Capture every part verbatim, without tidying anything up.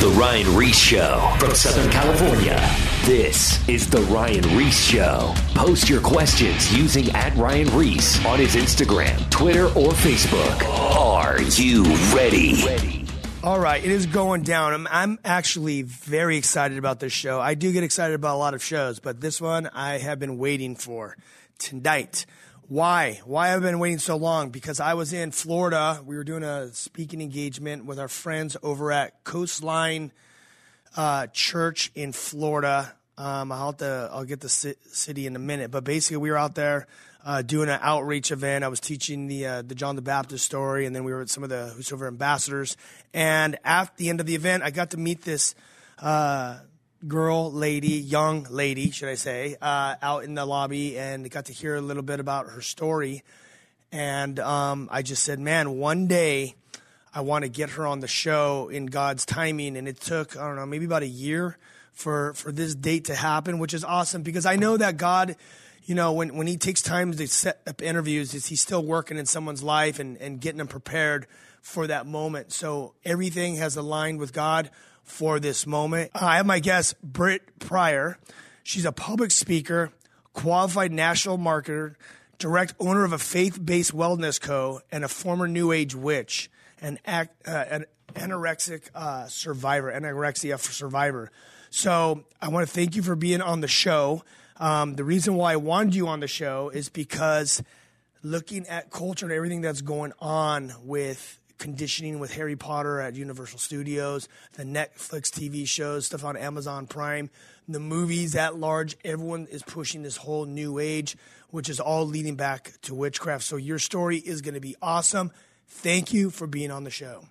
The Ryan Reese Show from Southern California. This is The Ryan Reese Show. Post your questions using at Ryan Reese on his Instagram, Twitter, or Facebook. Are you ready? ready? All right, it is going down. I'm, I'm actually very excited about this show. I do get excited about a lot of shows, but this one I have been waiting for tonight. Why? Why have I been waiting so long? Because I was in Florida. We were doing a speaking engagement with our friends over at Coastline uh, Church in Florida. Um, I'll have to, I'll get the ci- city in a minute, but basically we were out there uh, doing an outreach event. I was teaching the uh, the John the Baptist story, and then we were with some of the Whosoever ambassadors. And at the end of the event, I got to meet this uh, girl, lady, young lady, should I say, uh, out in the lobby, and got to hear a little bit about her story. And um, I just said, man, one day I want to get her on the show in God's timing. And it took, I don't know, maybe about a year for, for this date to happen, which is awesome because I know that God, you know, when, when he takes time to set up interviews, is he's still working in someone's life and, and getting them prepared for that moment. So everything has aligned with God for this moment. I have my guest, Britt Pryor. She's a public speaker, qualified national marketer, direct owner of a faith-based wellness co, and a former New Age witch, an, act, uh, an anorexic uh, survivor, anorexia survivor. So I want to thank you for being on the show. Um, the reason why I wanted you on the show is because looking at culture and everything that's going on with conditioning with Harry Potter at Universal Studios, the Netflix T V shows, stuff on Amazon Prime, the movies at large, everyone is pushing this whole new age, which is all leading back to witchcraft. So your story is going to be awesome. Thank you for being on the show.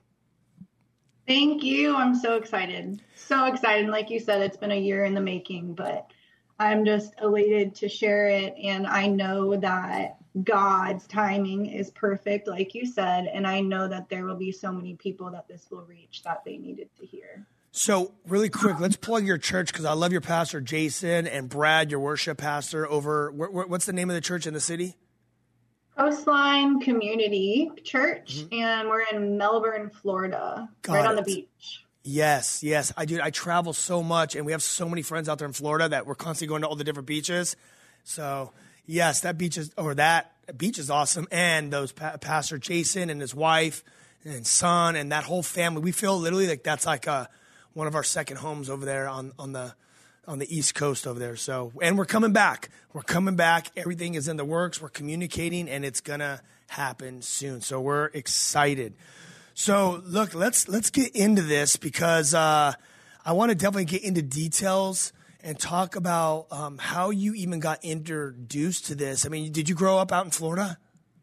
Thank you. I'm so excited. So excited. Like you said, it's been a year in the making, but I'm just elated to share it. And I know that God's timing is perfect, like you said. And I know that there will be so many people that this will reach that they needed to hear. So really quick, let's plug your church because I love your pastor, Jason, and Brad, your worship pastor over, wh- what's the name of the church in the city? Coastline Community Church, mm-hmm. and we're in Melbourne, Florida, Got right it. on the beach. Yes, yes. I do. I travel so much, and we have so many friends out there in Florida that we're constantly going to all the different beaches. So, yes, that beach is, or that beach is awesome. And those pa- Pastor Jason and his wife and son and that whole family, we feel literally like that's like a, one of our second homes over there on, on the on the East Coast over there. So, and we're coming back. We're coming back. Everything is in the works. We're communicating, and it's going to happen soon. So we're excited. So, look, let's let's get into this because uh, I want to definitely get into details and talk about um, how you even got introduced to this. I mean, did you grow up out in Florida?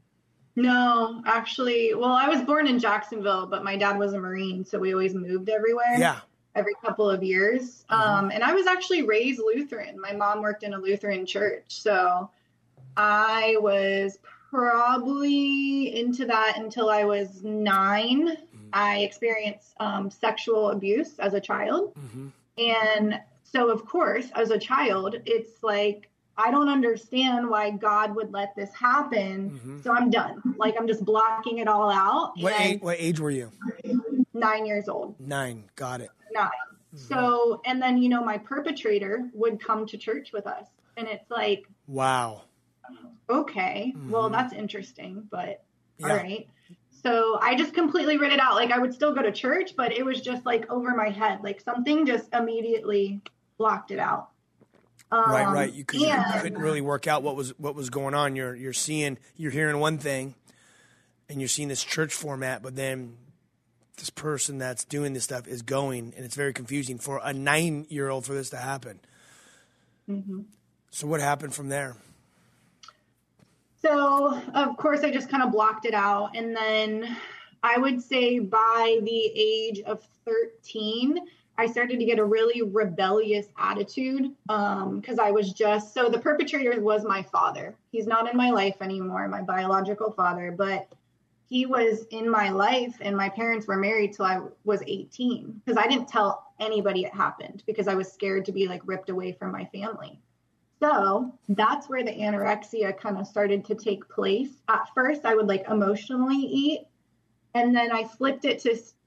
No, actually. Well, I was born in Jacksonville, but my dad was a Marine, so we always moved everywhere. Yeah. Every couple of years. Mm-hmm. Um, and I was actually raised Lutheran. My mom worked in a Lutheran church. So I was probably into that until I was nine. Mm-hmm. I experienced um, sexual abuse as a child. Mm-hmm. And so, of course, as a child, it's like, I don't understand why God would let this happen. Mm-hmm. So I'm done. Like, I'm just blocking it all out. What age, what age were you? Nine years old. Nine. Got it. Nine. Mm-hmm. So, and then, you know, my perpetrator would come to church with us. And it's like, wow. Okay, mm-hmm. Well, that's interesting, but yeah. All right. So I just completely writ it out. Like I would still go to church, but it was just like over my head. Like something just immediately blocked it out. Um, right, right. You, and, you couldn't really work out what was what was going on. You're you're seeing, you're hearing one thing, and you're seeing this church format, but then this person that's doing this stuff is going, and it's very confusing for a nine-year-old for this to happen. Mm-hmm. So what happened from there? So, of course, I just kind of blocked it out. And then I would say by the age of thirteen, I started to get a really rebellious attitude um, because I was just, so the perpetrator was my father. He's not in my life anymore, my biological father, but he was in my life and my parents were married till I was eighteen because I didn't tell anybody it happened because I was scared to be like ripped away from my family. So that's where the anorexia kind of started to take place. At first, I would like emotionally eat, and then I flipped it to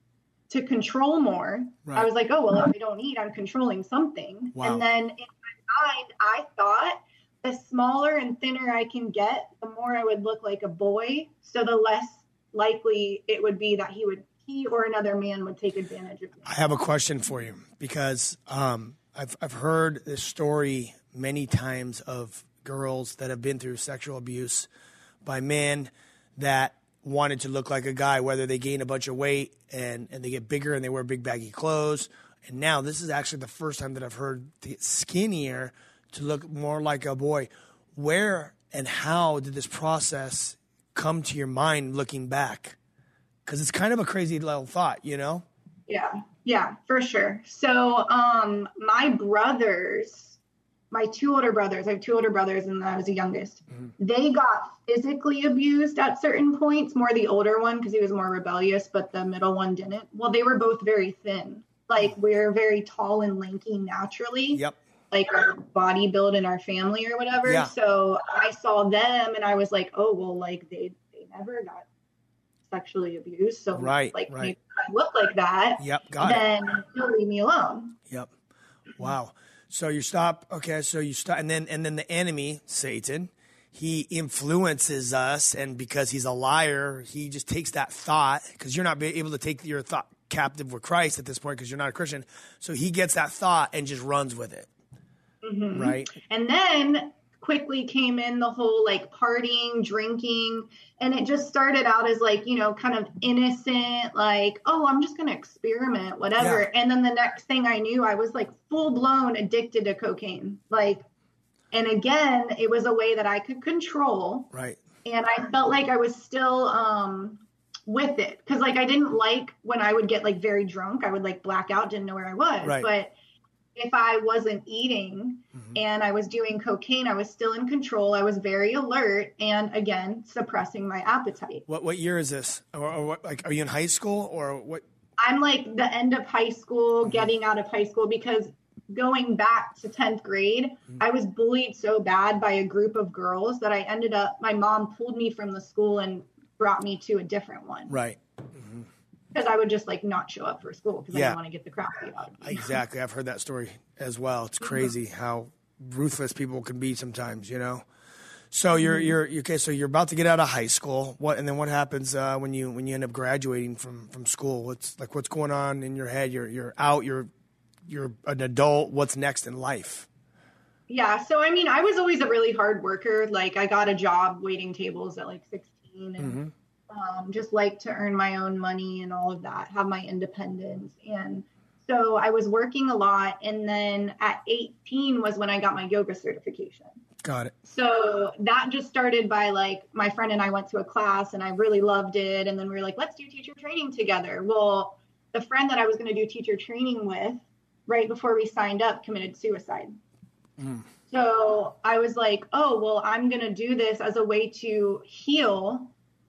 to control more. Right. I was like, oh, well, if I don't eat, I'm controlling something. Wow. And then in my mind, I thought the smaller and thinner I can get, the more I would look like a boy. So the less likely it would be that he would, he or another man would take advantage of me. I have a question for you because um, I've I've heard this story many times of girls that have been through sexual abuse by men that wanted to look like a guy, whether they gain a bunch of weight and, and they get bigger and they wear big baggy clothes. And now this is actually the first time that I've heard to get skinnier to look more like a boy. Where and how did this process come to your mind looking back? Because it's kind of a crazy little thought, you know? Yeah, yeah, for sure. So um, my brothers, my two older brothers, I have two older brothers and I was the youngest. Mm-hmm. They got physically abused at certain points, more the older one because he was more rebellious, but the middle one didn't. Well, they were both very thin. Like we're very tall and lanky naturally. Yep. Like our body build in our family or whatever. Yeah. So I saw them and I was like, oh, well, like they, they never got sexually abused. So right, like right. if I look like that, yep, got then it. You'll leave me alone. Yep. Wow. So you stop. Okay. So you stop. And then, and then the enemy, Satan, he influences us. And because he's a liar, he just takes that thought because you're not able to take your thought captive with Christ at this point because you're not a Christian. So he gets that thought and just runs with it. Mm-hmm. Right. And then quickly came in the whole like partying, drinking, and it just started out as like, you know, kind of innocent, like, oh, I'm just going to experiment, whatever. Yeah. And then the next thing I knew, I was like full blown addicted to cocaine. Like, and again, it was a way that I could control. Right. And I felt like I was still, um, with it. Cause like, I didn't like when I would get like very drunk, I would like black out, didn't know where I was, right. But if I wasn't eating mm-hmm. and I was doing cocaine, I was still in control. I was very alert and again, suppressing my appetite. What what year is this? Or, or what, like, are you in high school or what? I'm like the end of high school, mm-hmm. getting out of high school because going back to tenth grade, mm-hmm. I was bullied so bad by a group of girls that I ended up, my mom pulled me from the school and brought me to a different one. Right. Because I would just like not show up for school because yeah. I didn't want to get the crap beat out of me. Exactly. I've heard that story as well. It's crazy mm-hmm. how ruthless people can be sometimes, you know? So you're, mm-hmm. you're, okay. So you're about to get out of high school. What, and then what happens, uh, when you, when you end up graduating from, from school? What's like, what's going on in your head? You're, you're out, you're, you're an adult. What's next in life? Yeah. So, I mean, I was always a really hard worker. Like I got a job waiting tables at like sixteen and mm-hmm. Um, just like to earn my own money and all of that, have my independence. And so I was working a lot. And then at eighteen was when I got my yoga certification. Got it. So that just started by like, my friend and I went to a class and I really loved it. And then we were like, let's do teacher training together. Well, the friend that I was going to do teacher training with right before we signed up committed suicide. Mm. So I was like, oh, well, I'm going to do this as a way to heal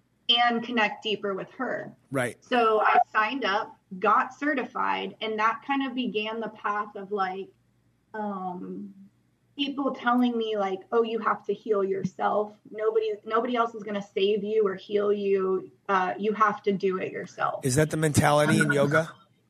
and connect deeper with her. Right. So I signed up, got certified, and that kind of began the path of like um, people telling me like, oh, you have to heal yourself. Nobody, nobody else is going to save you or heal you. Uh, you have to do it yourself. Is that the mentality in yoga?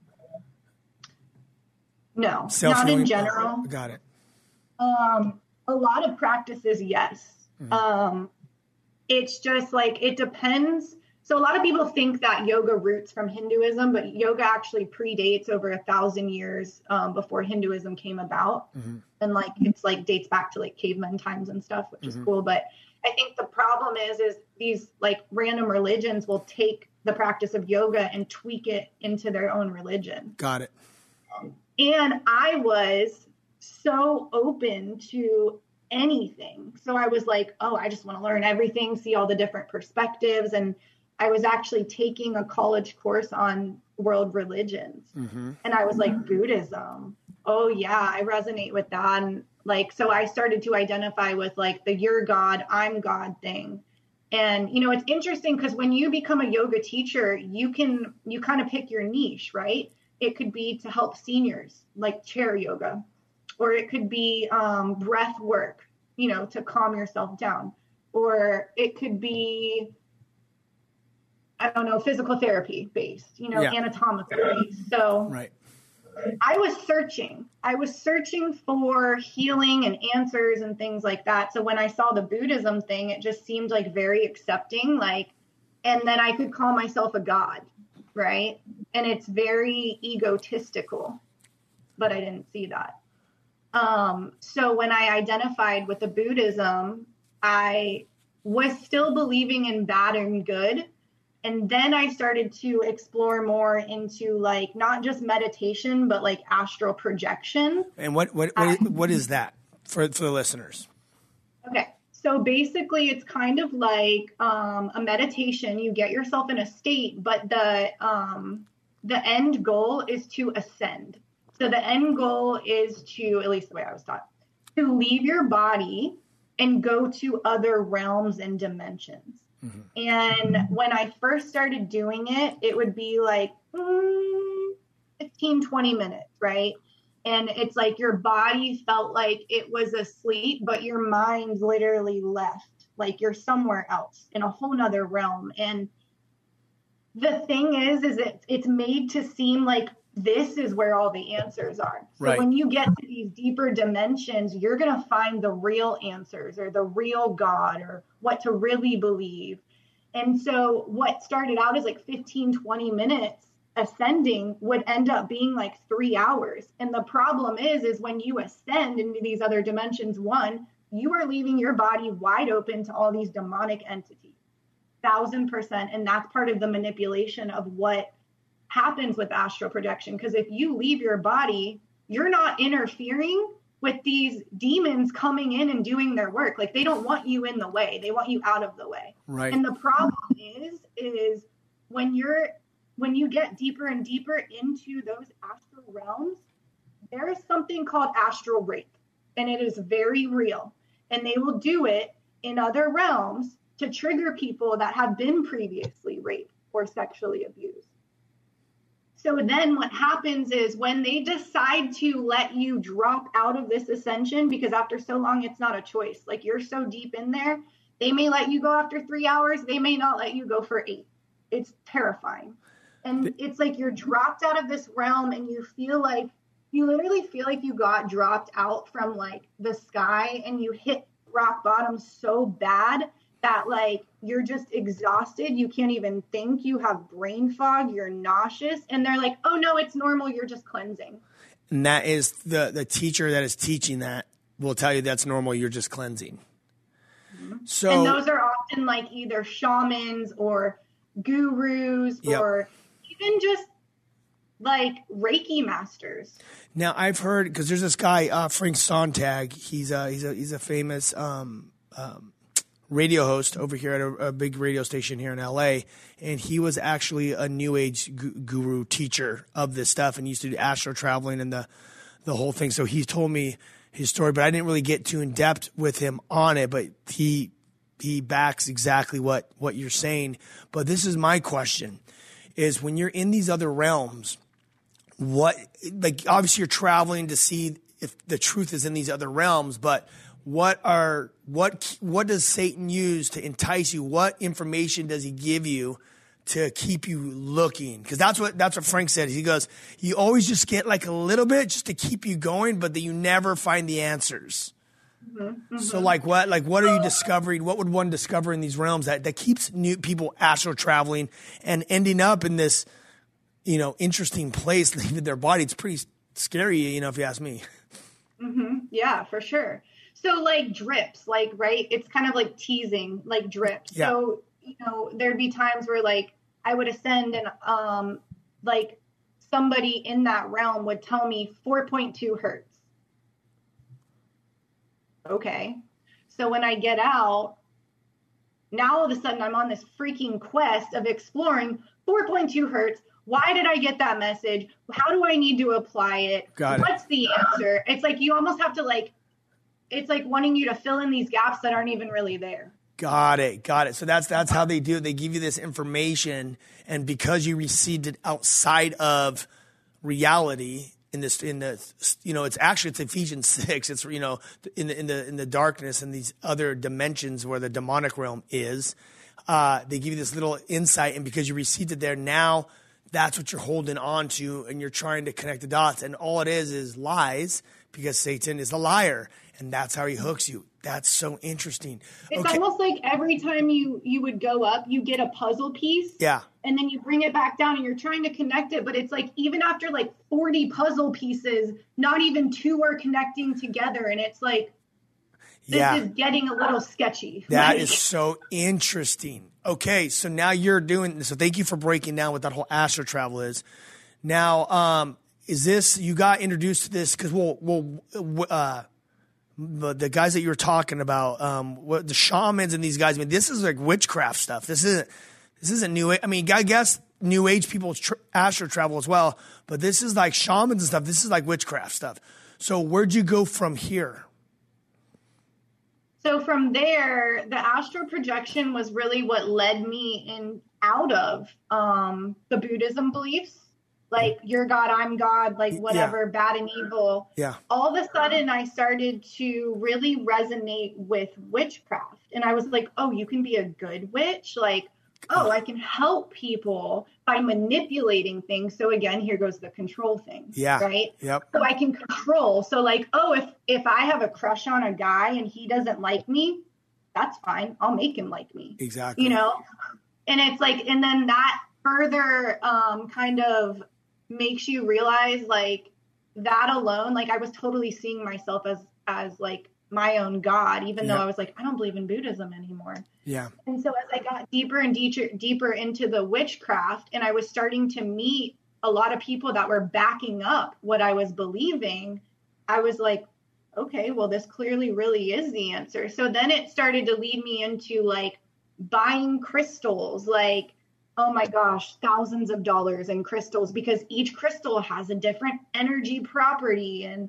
No, not in general. Oh, got it. Um, a lot of practices, yes. Mm-hmm. Um, It's just like, it depends. So a lot of people think that yoga roots from Hinduism, but yoga actually predates over a thousand years um, before Hinduism came about. Mm-hmm. And like, it's like dates back to like caveman times and stuff, which mm-hmm. is cool. But I think the problem is, is these like random religions will take the practice of yoga and tweak it into their own religion. Got it. Um, and I was so open to anything. So I was like, oh, I just want to learn everything, see all the different perspectives. And I was actually taking a college course on world religions. Mm-hmm. And I was like, Buddhism. Oh yeah, I resonate with that. And like, so I started to identify with like the you're God, I'm God thing. And, you know, it's interesting because when you become a yoga teacher, you can, you kind of pick your niche, right? It could be to help seniors, like chair yoga, or it could be um, breath work, you know, to calm yourself down, or it could be, I don't know, physical therapy based, you know, yeah. anatomical based. So right. I was searching. I was searching for healing and answers and things like that. So when I saw the Buddhism thing, it just seemed like very accepting, like, and then I could call myself a god, right? And it's very egotistical, but I didn't see that. Um, so when I identified with the Buddhism, I was still believing in bad and good. And then I started to explore more into like not just meditation, but like astral projection. And what what what, I, what is that for for the listeners? Okay, so basically, it's kind of like um, a meditation. You get yourself in a state, but the um, the end goal is to ascend. So the end goal is to, at least the way I was taught, to leave your body and go to other realms and dimensions. Mm-hmm. And when I first started doing it, it would be like mm, fifteen, twenty minutes, right? And it's like your body felt like it was asleep, but your mind literally left. Like you're somewhere else in a whole nother realm. And the thing is, is it, it's made to seem like this is where all the answers are. So right. when you get to these deeper dimensions, you're going to find the real answers or the real God or what to really believe. And so what started out as like fifteen, twenty minutes ascending would end up being like three hours. And the problem is, is when you ascend into these other dimensions, one, you are leaving your body wide open to all these demonic entities, thousand percent. And that's part of the manipulation of what happens with astral projection. Because if you leave your body, you're not interfering with these demons coming in and doing their work. Like they don't want you in the way. They want you out of the way. Right. And the problem is, is when you're, when you get deeper and deeper into those astral realms, there is something called astral rape, and it is very real. And they will do it in other realms to trigger people that have been previously raped or sexually abused. So then what happens is when they decide to let you drop out of this ascension, because after so long, it's not a choice. Like you're so deep in there, they may let you go after three hours. They may not let you go for eight. It's terrifying. And it's like you're dropped out of this realm and you feel like, you literally feel like you got dropped out from like the sky and you hit rock bottom so bad that like you're just exhausted. You can't even think. You have brain fog. You're nauseous. And they're like, oh, no, it's normal. You're just cleansing. And that is the, the teacher that is teaching that will tell you that's normal. You're just cleansing. Mm-hmm. So, and those are often like either shamans or gurus yep. or even just like Reiki masters. Now I've heard, because there's this guy, uh, Frank Sontag. He's a, he's a, he's a famous um, um, radio host over here at a, a big radio station here in L A, and he was actually a New Age gu- guru teacher of this stuff, and used to do astral traveling and the the whole thing. So he told me his story, but I didn't really get too in depth with him on it. But he he backs exactly what what you're saying. But this is my question: is when you're in these other realms, what, like obviously you're traveling to see if the truth is in these other realms, but What are what what does Satan use to entice you? What information does he give you to keep you looking? Because that's what that's what Frank said. He goes, you always just get like a little bit just to keep you going, but that you never find the answers. Mm-hmm, mm-hmm. So like what like what are you discovering? What would one discover in these realms that, that keeps new people astral traveling and ending up in this, you know, interesting place, leaving their body? It's pretty scary, you know, if you ask me. Mm-hmm. Yeah, for sure. So like drips, like, right. It's kind of like teasing, like drips. Yeah. So, you know, there'd be times where like I would ascend and um, like somebody in that realm would tell me four point two hertz. Okay. So when I get out, now all of a sudden I'm on this freaking quest of exploring four point two hertz. Why did I get that message? How do I need to apply it? Got it. What's the answer? It's like you almost have to like, it's like wanting you to fill in these gaps that aren't even really there. Got it. Got it. So that's that's how they do it. They give you this information, and because you received it outside of reality, in this, in the, you know, it's actually it's Ephesians six. It's, you know, in the in the in the darkness and these other dimensions where the demonic realm is. uh, they give you this little insight, and because you received it there, now that's what you're holding on to, and you're trying to connect the dots. And all it is is lies, because Satan is a liar, and that's how he hooks you. That's so interesting. It's okay. almost like every time you, you would go up, you get a puzzle piece. Yeah. And then you bring it back down and you're trying to connect it. But it's like, even after like forty puzzle pieces, not even two are connecting together. And it's like, this yeah. is getting a little sketchy. That like, is so interesting. Okay. So now you're doing, so thank you for breaking down what that whole astral travel is. Now, um, is this, you got introduced to this because we'll, we'll, uh, the, the guys that you were talking about, um, what the shamans and these guys, I mean, this is like witchcraft stuff. This isn't, this isn't new. I mean, I guess new age people tr- astral travel as well, but this is like shamans and stuff. This is like witchcraft stuff. So where'd you go from here? So from there, the astral projection was really what led me in out of, um, the Buddhism beliefs. Like, you're God, I'm God, like whatever, yeah. bad and evil. Yeah. All of a sudden, I started to really resonate with witchcraft. And I was like, oh, you can be a good witch? Like, oh, I can help people by manipulating things. So again, here goes the control thing. Yeah. Right? Yep. So I can control. So like, oh, if, if I have a crush on a guy and he doesn't like me, that's fine. I'll make him like me. Exactly. You know? And it's like, and then that further um, kind of makes you realize like that alone, like I was totally seeing myself as, as like my own God, even yeah. though I was like, I don't believe in Buddhism anymore. Yeah. And so as I got deeper and deeper, deeper into the witchcraft, and I was starting to meet a lot of people that were backing up what I was believing, I was like, okay, well, this clearly really is the answer. So then it started to lead me into like buying crystals, like, oh my gosh, thousands of dollars in crystals, because each crystal has a different energy property. And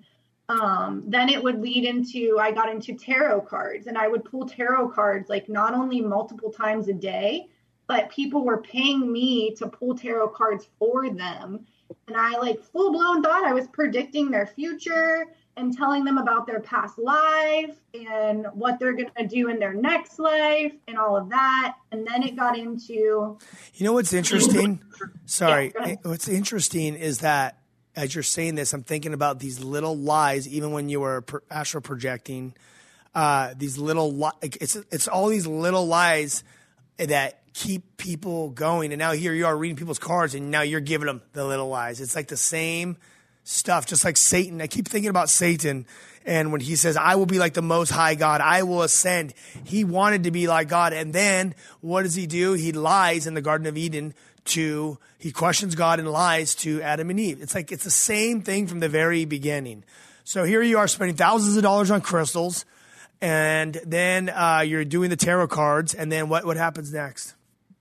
um, then it would lead into, I got into tarot cards, and I would pull tarot cards, like not only multiple times a day, but people were paying me to pull tarot cards for them. And I like full blown thought I was predicting their future and telling them about their past life and what they're going to do in their next life and all of that. And then it got into... You know what's interesting? Sorry. Yeah, what's interesting is that as you're saying this, I'm thinking about these little lies, even when you were per- astral projecting, uh, these little li- it's it's all these little lies that keep people going. And now here you are reading people's cards, and now you're giving them the little lies. It's like the same stuff, just like Satan. I keep thinking about Satan, and when he says, I will be like the most high God, I will ascend. He wanted to be like God, and then what does he do? He lies in the Garden of Eden to, he questions God and lies to Adam and Eve. It's like, it's the same thing from the very beginning. So here you are spending thousands of dollars on crystals, and then uh, you're doing the tarot cards, and then what, what happens next?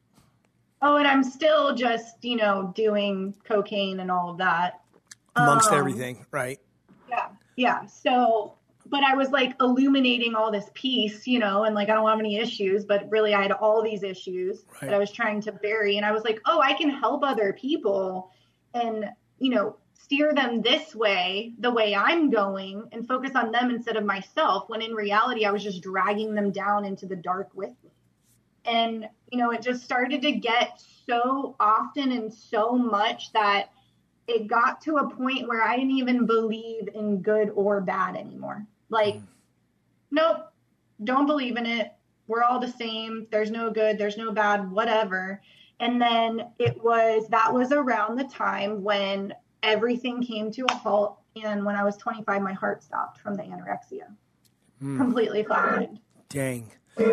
Oh, and I'm still just, you know, doing cocaine and all of that. Amongst um, everything, right? Yeah, yeah. So, but I was like illuminating all this peace, you know, and like I don't have any issues, but really I had all these issues right. that I was trying to bury. And I was like, oh, I can help other people and, you know, steer them this way, the way I'm going, and focus on them instead of myself, when in reality, I was just dragging them down into the dark with me. And, you know, it just started to get so often and so much that it got to a point where I didn't even believe in good or bad anymore. Like, mm. nope, don't believe in it. We're all the same. There's no good. There's no bad, whatever. And then it was, that was around the time when everything came to a halt. And when I was twenty-five, my heart stopped from the anorexia. Mm. Completely flatlined. Dang.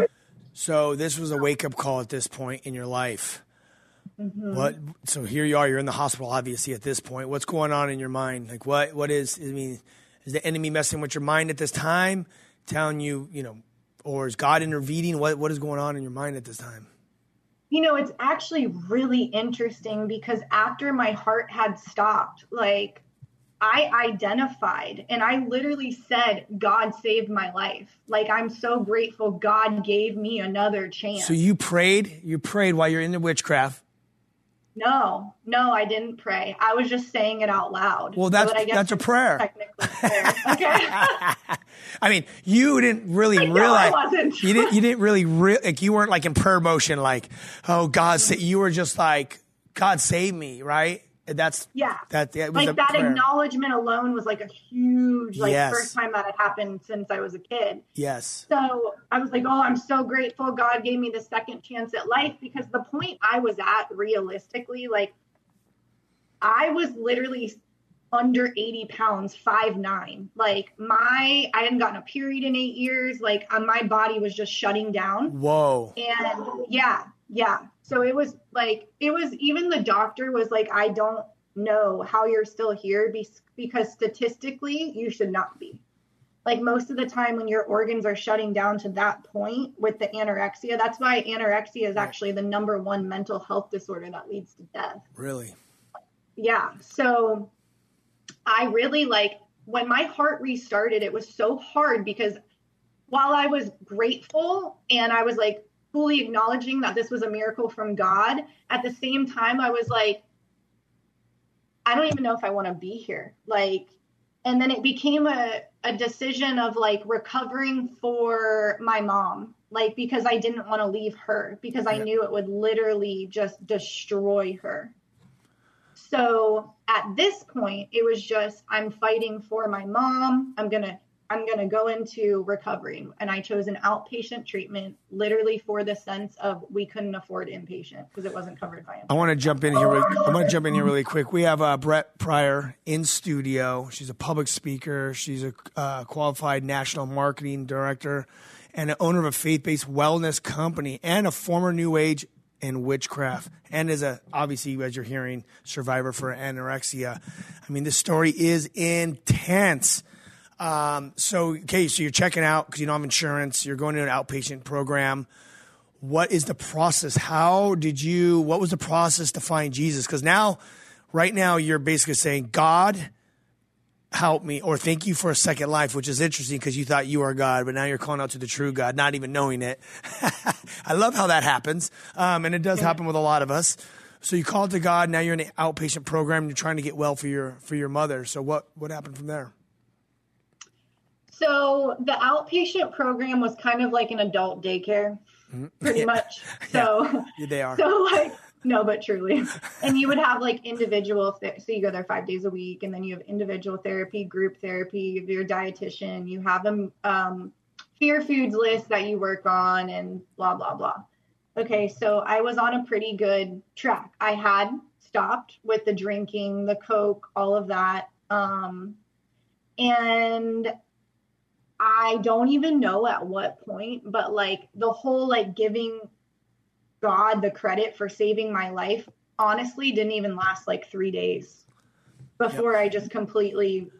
So this was a wake-up call at this point in your life. Mm-hmm. What? So here you are. You're in the hospital, obviously, at this point. What's going on in your mind? Like, what? What is? I mean, is the enemy messing with your mind at this time, telling you, you know, or is God intervening? What What is going on in your mind at this time? You know, it's actually really interesting because after my heart had stopped, like, I identified and I literally said, God saved my life. Like, I'm so grateful God gave me another chance. So you prayed? You prayed while you're in the witchcraft? No, no, I didn't pray. I was just saying it out loud. Well, that's so that I guess that's a prayer. Technically. there. Okay. I mean, you didn't really no, realize. I wasn't. you didn't. You didn't really re- like. You weren't like in prayer motion, like, "Oh God," sa-. You were just like, "God save me," right? That's yeah. That yeah, it like was a that prayer. Acknowledgement alone was like a huge, like Yes. first time that had happened since I was a kid. Yes. So I was like, oh, I'm so grateful God gave me the second chance at life, because the point I was at realistically, like I was literally under eighty pounds, five nine. Like my, I hadn't gotten a period in eight years. Like uh, my body was just shutting down. Whoa. And yeah, yeah. So it was like, it was, even the doctor was like, I don't know how you're still here be- because statistically you should not be. Like most of the time when your organs are shutting down to that point with the anorexia, that's why anorexia is actually the number one mental health disorder that leads to death. Really? Yeah. So I really like, when my heart restarted, it was so hard because while I was grateful and I was like fully acknowledging that this was a miracle from God, at the same time, I was like, I don't even know if I want to be here. Like, and then it became a, a decision of like recovering for my mom, like, because I didn't want to leave her, because I Yeah. knew it would literally just destroy her. So at this point, it was just, I'm fighting for my mom. I'm going to, I'm going to go into recovery. And I chose an outpatient treatment, literally for the sense of we couldn't afford inpatient because it wasn't covered by insurance. I want to jump in here. Really, I want to jump in here really quick. We have uh, Brett Pryor in studio. She's a public speaker. She's a uh, qualified national marketing director and an owner of a faith-based wellness company and a former New Age and witchcraft, and is a, obviously, as you're hearing, survivor for anorexia. I mean, this story is intense. Um, so, okay, so you're checking out because you don't have insurance. You're going to an outpatient program. What is the process? How did you, what was the process to find Jesus? Because now, right now, you're basically saying, God, help me, or thank you for a second life, which is interesting because you thought you are God, but now you're calling out to the true God, not even knowing it. I love how that happens. Um, and it does happen with a lot of us. So you called to God. Now you're in an outpatient program. And you're trying to get well for your, for your mother. So what, what happened from there? So the outpatient program was kind of like an adult daycare, mm-hmm. pretty much. So yeah, they are. So like, no, but truly. And you would have like individual, th- so you go there five days a week, and then you have individual therapy, group therapy, you have your dietitian, you have a um, fear foods list that you work on, and blah, blah, blah. Okay, so I was on a pretty good track. I had stopped with the drinking, the Coke, all of that. Um, and I don't even know at what point, but like the whole like giving God the credit for saving my life honestly didn't even last like three days before yep. I just completely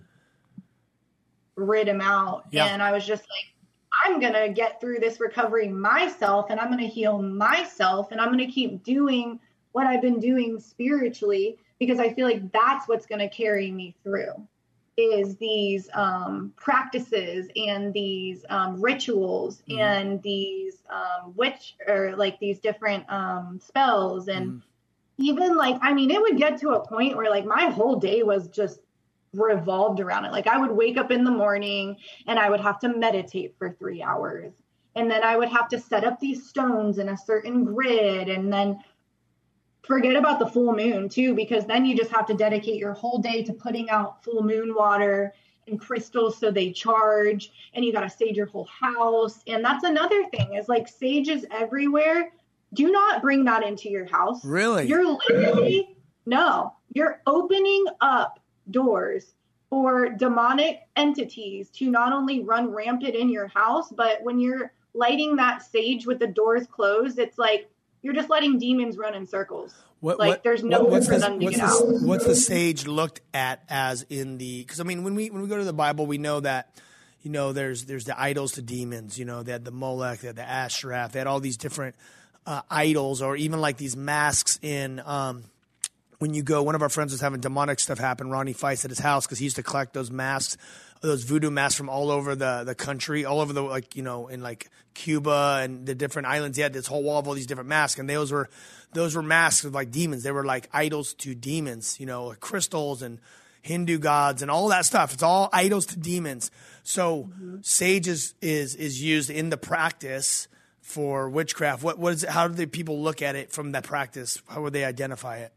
rid him out. Yep. And I was just like, I'm going to get through this recovery myself, and I'm going to heal myself, and I'm going to keep doing what I've been doing spiritually, because I feel like that's what's going to carry me through. Is these um, practices and these um, rituals mm-hmm. and these um, witch or like these different um, spells. And mm-hmm. even like, I mean, it would get to a point where like my whole day was just revolved around it. Like I would wake up in the morning and I would have to meditate for three hours. And then I would have to set up these stones in a certain grid, and then forget about the full moon too, because then you just have to dedicate your whole day to putting out full moon water and crystals so they charge, and you got to sage your whole house. And that's another thing is like sage is everywhere. Do not bring that into your house. Really? You're literally, no, you're opening up doors for demonic entities to not only run rampant in your house, but when you're lighting that sage with the doors closed, it's like, you're just letting demons run in circles. What, like what, there's no what, way for the, them to what's get the, out. What's the sage looked at as in the? Because I mean, when we when we go to the Bible, we know that you know there's there's the idols to demons. You know, they had the Molech, they had the Asherah, they had all these different uh, idols, or even like these masks in. Um, when you go, one of our friends was having demonic stuff happen. Ronnie Feist at his house because he used to collect those masks, those voodoo masks from all over the, the country, all over the, like, you know, in like Cuba and the different islands. He had this whole wall of all these different masks, and those were, those were masks of like demons. They were like idols to demons, you know, like crystals and Hindu gods and all that stuff. It's all idols to demons. So mm-hmm. sage is, is is used in the practice for witchcraft. What what is it? How do the people look at it from that practice? How would they identify it?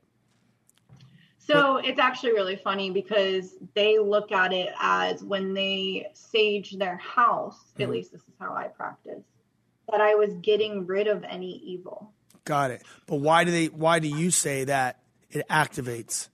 So it's actually really funny because they look at it as when they sage their house, mm-hmm. at least this is how I practice, that I was getting rid of any evil. Got it. But why do they? Why do you say that it activates?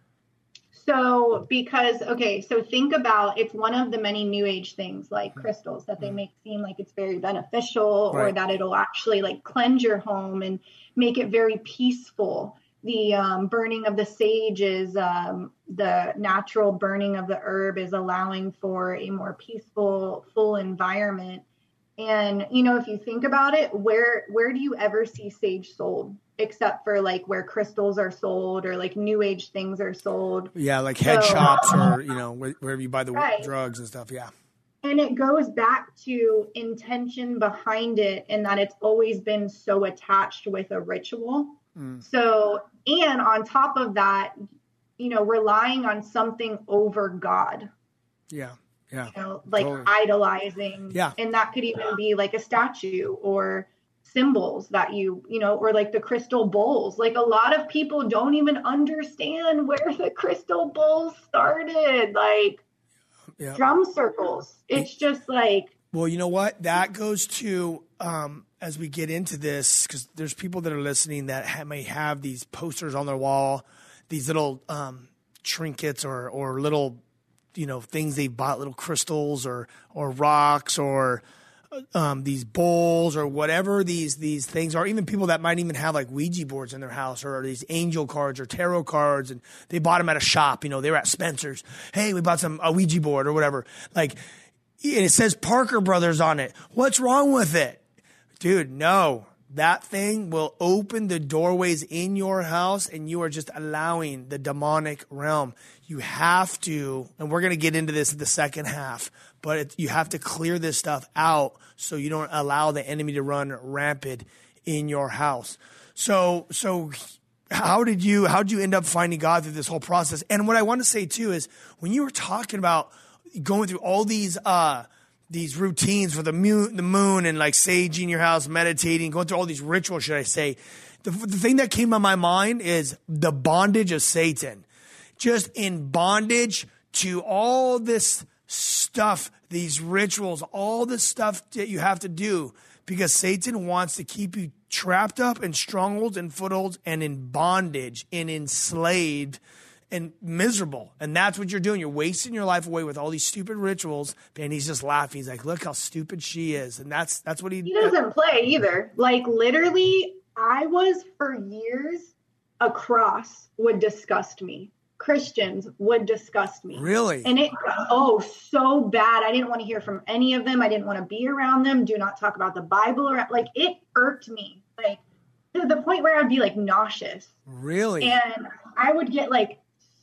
So because, okay, so think about, it's one of the many new age things like crystals that they make seem like it's very beneficial right. or that it'll actually like cleanse your home and make it very peaceful. The um, burning of the sage is um, the natural burning of the herb is allowing for a more peaceful, full environment. And, you know, if you think about it, where where do you ever see sage sold? Except for like where crystals are sold or like new age things are sold. Yeah, like head so, shops or, you know, wherever you buy the right. drugs and stuff. Yeah. And it goes back to intention behind it and that it's always been so attached with a ritual. Mm. So, and on top of that, you know, relying on something over God. Yeah. Yeah. You know, like totally. idolizing. Yeah. And that could even be like a statue or symbols that you, you know, or like the crystal bowls. Like a lot of people don't even understand where the crystal bowls started, like yeah. drum circles. It's just like. Well, you know what? That goes to, um, as we get into this, because there's people that are listening that ha- may have these posters on their wall, these little um, trinkets or, or little, you know, things they bought, little crystals or, or rocks or, Um, these bowls or whatever these these things are, even people that might even have like Ouija boards in their house or these angel cards or tarot cards, and they bought them at a shop. You know, they were at Spencer's. Hey, we bought some a Ouija board or whatever. Like, and it says Parker Brothers on it. What's wrong with it, dude? No, that thing will open the doorways in your house, and you are just allowing the demonic realm. You have to, and we're going to get into this in the second half, but it, you have to clear this stuff out so you don't allow the enemy to run rampant in your house. So, so how did you, how did you end up finding God through this whole process? And what I want to say too is when you were talking about going through all these, uh, these routines for the moon, the moon and like saging your house, meditating, going through all these rituals, should I say, the, the thing that came to my mind is the bondage of Satan. Just in bondage to all this stuff, these rituals, all this stuff that you have to do because Satan wants to keep you trapped up in strongholds and footholds and in bondage and enslaved and miserable. And that's what you're doing. You're wasting your life away with all these stupid rituals. And he's just laughing. He's like, look how stupid she is. And that's that's what he He doesn't play either. Like literally, I was for years, a cross would disgust me. Christians would disgust me. Really? And it, oh, so bad. I didn't want to hear from any of them. I didn't want to be around them. Do not talk about the Bible. Or, like, it irked me. Like, to the point where I'd be, like, nauseous. Really? And I would get, like,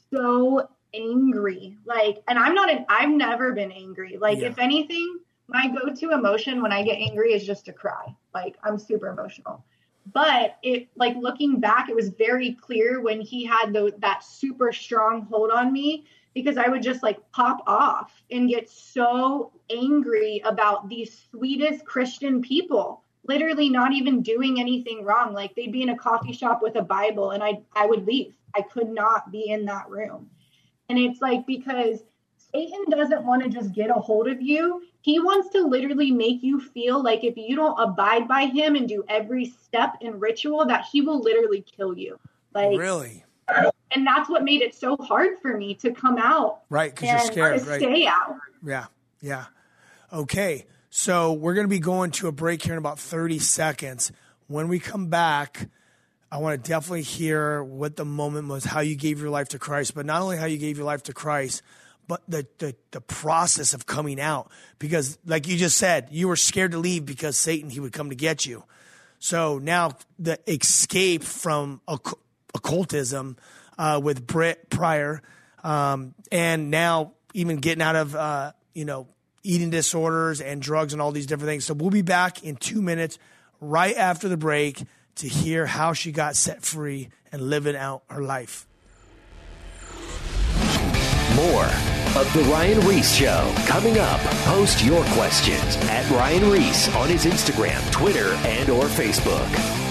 so angry. Like, and I'm not, an, I've never been angry. Like, yeah. if anything, my go-to emotion when I get angry is just to cry. Like, I'm super emotional. But it, like looking back, it was very clear when he had the, that super strong hold on me because I would just like pop off and get so angry about these sweetest Christian people, literally not even doing anything wrong. Like they'd be in a coffee shop with a Bible and I, I would leave. I could not be in that room. And it's like, because Satan doesn't want to just get a hold of you. He wants to literally make you feel like if you don't abide by him and do every step in ritual, that he will literally kill you. Like, really? And that's what made it so hard for me to come out. Right, because you're scared. To right. stay out. Yeah, yeah. Okay, so we're going to be going to a break here in about thirty seconds. When we come back, I want to definitely hear what the moment was, how you gave your life to Christ, but not only how you gave your life to Christ, but the, the, the process of coming out. Because like you just said, you were scared to leave because Satan, he would come to get you. So now the escape from occ- occultism uh, with Britt Pryor, um, and now even getting out of, uh, you know, eating disorders and drugs and all these different things. So we'll be back in two minutes right after the break to hear how she got set free and living out her life. More of The Ryan Ries Show coming up. Post your questions at Ryan Ries on his Instagram, Twitter, and or Facebook.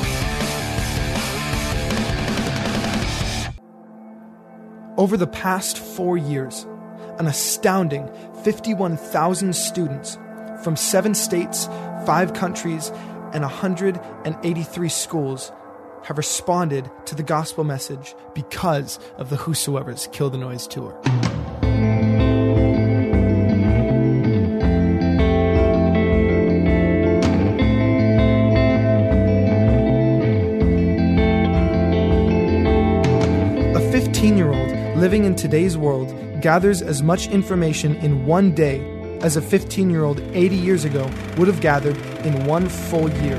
Over the past four years, an astounding fifty-one thousand students from seven states, five countries, and one hundred eighty-three schools have responded to the gospel message because of the Whosoever's Kill the Noise tour. A fifteen-year-old living in today's world gathers as much information in one day as a fifteen-year-old eighty years ago would have gathered in one full year.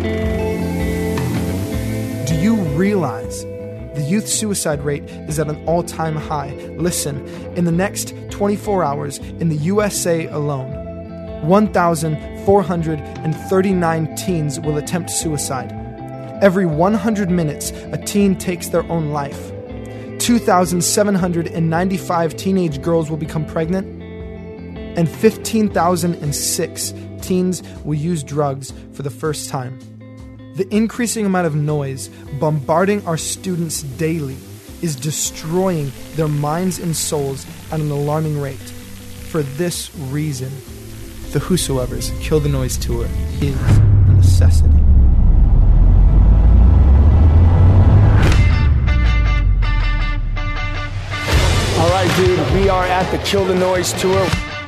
Do you realize the youth suicide rate is at an all-time high? Listen, in the next twenty-four hours in the U S A alone, one thousand four hundred thirty-nine teens will attempt suicide. Every one hundred minutes, a teen takes their own life. two thousand seven hundred ninety-five teenage girls will become pregnant, and fifteen thousand six teens will use drugs for the first time. The increasing amount of noise bombarding our students daily is destroying their minds and souls at an alarming rate. For this reason, the Whosoever's Kill the Noise tour is a necessity. All right, dude, we are at the Kill the Noise tour.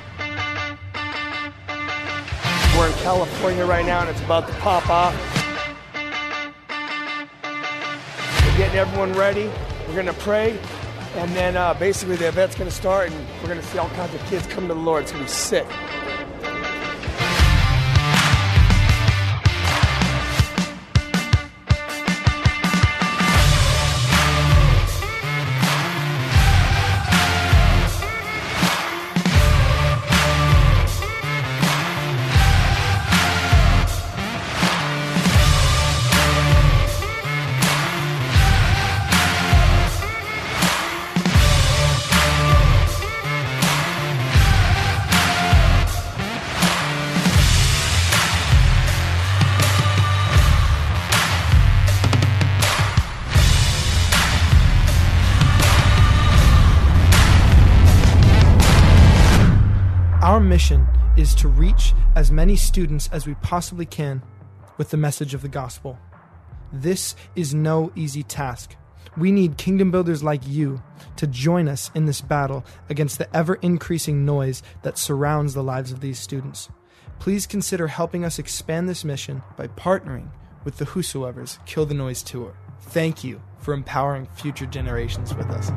We're in California right now, and it's about to pop off. We're getting everyone ready. We're going to pray, and then uh, basically the event's going to start, and we're going to see all kinds of kids come to the Lord. It's going to be sick. Our mission is to reach as many students as we possibly can with the message of the gospel. This is no easy task. We need kingdom builders like you to join us in this battle against the ever-increasing noise that surrounds the lives of these students. Please consider helping us expand this mission by partnering with the Whosoever's Kill the Noise tour. Thank you for empowering future generations with us.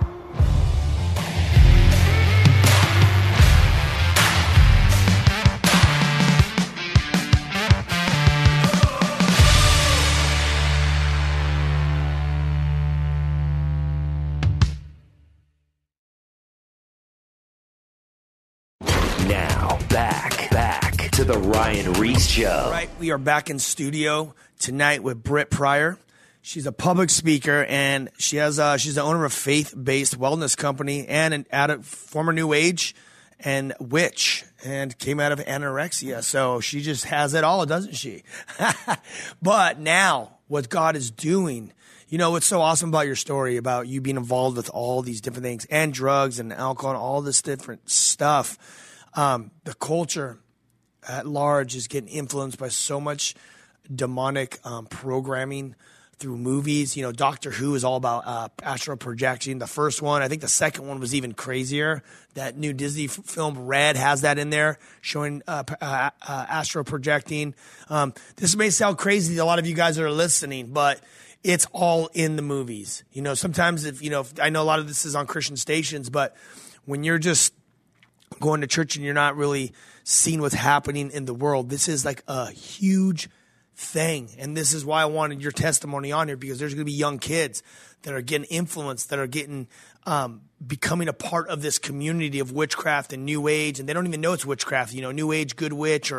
Now, back, back to the Ryan Ries Show. All right, we are back in studio tonight with Britt Pryor. She's a public speaker, and she has uh, she's the owner of a faith-based wellness company and an out of former New Age and witch, and came out of anorexia. So she just has it all, doesn't she? But now, what God is doing, you know, what's so awesome about your story, about you being involved with all these different things, and drugs and alcohol and all this different stuff. Um, the culture at large is getting influenced by so much demonic um, programming through movies. You know, Doctor Who is all about uh, astral projecting. The first one, I think the second one was even crazier. That new Disney f- film Red has that in there, showing uh, uh, uh, astral projecting. Um, this may sound crazy to a lot of you guys that are listening, but it's all in the movies. You know, sometimes if, you know, if, I know a lot of this is on Christian stations, but when you're just going to church and you're not really seeing what's happening in the world, this is like a huge thing. And this is why I wanted your testimony on here, because there's going to be young kids that are getting influenced, that are getting, um, becoming a part of this community of witchcraft and New Age. And they don't even know it's witchcraft, you know, New Age, good witch, or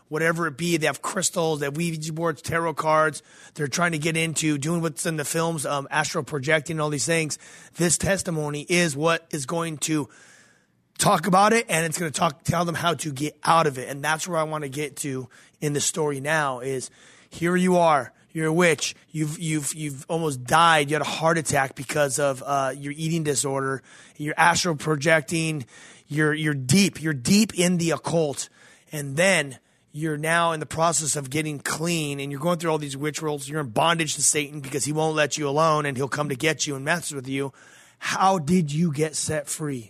whatever it be. They have crystals, they have Ouija boards, tarot cards. They're trying to get into doing what's in the films, um, astral projecting, all these things. This testimony is what is going to talk about it, and it's going to talk, tell them how to get out of it. And that's where I want to get to in the story now is here you are. You're a witch. You've you've you've almost died. You had a heart attack because of uh, your eating disorder. You're astral projecting. You're you're deep. You're deep in the occult, and then you're now in the process of getting clean. And you're going through all these witch rolls. You're in bondage to Satan because he won't let you alone, and he'll come to get you and mess with you. How did you get set free?